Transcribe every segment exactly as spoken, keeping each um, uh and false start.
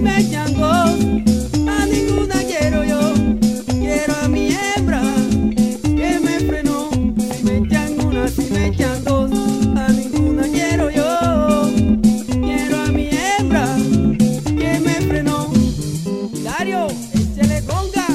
me echan dos, a ninguna quiero yo. Quiero a mi hembra que me frenó. Si me echan una, si me echan dos, a ninguna quiero yo. Quiero a mi hembra que me frenó. Hilario, échale conga.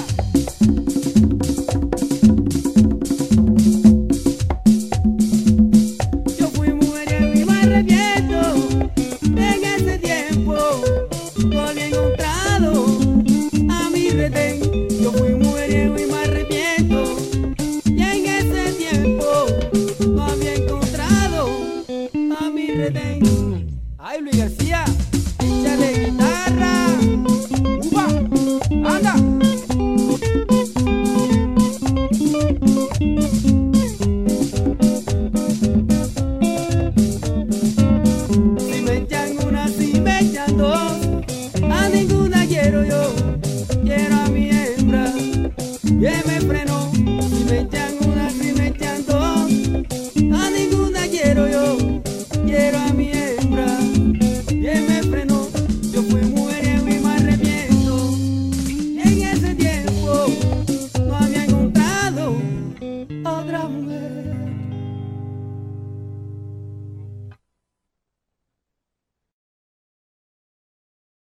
Yo fui mujeriego y me arrepiento. En ese tiempo no había encontrado a mi retén. Yo fui mujeriego y me arrepiento. Y en ese tiempo no había encontrado a mi retén. Ay, Luis García, échale guitarra. ¡Upa! ¡Anda! Si me echan una, si me echan dos, a ninguna quiero yo. Quiero a mi hembra que me frenó. Si me echan